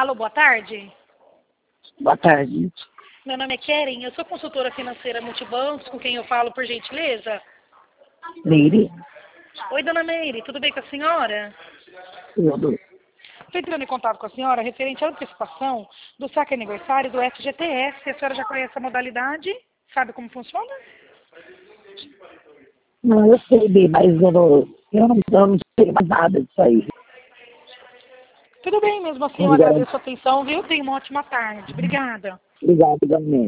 Alô, boa tarde. Boa tarde. Meu nome é Keren, eu sou consultora financeira Multibancos, com quem eu falo, por gentileza? Leire, Oi, dona Meire, tudo bem com a senhora? tudo. Estou entrando em contato com a senhora referente à antecipação do saque aniversário do FGTS. A senhora já conhece a modalidade? Sabe como funciona? Não, eu sei bem, mas eu não sei mais nada disso aí. Tudo bem, mesmo assim eu Não me agradeço garanto. a atenção, viu? Tenha uma ótima tarde. Obrigada. Obrigado, igualmente.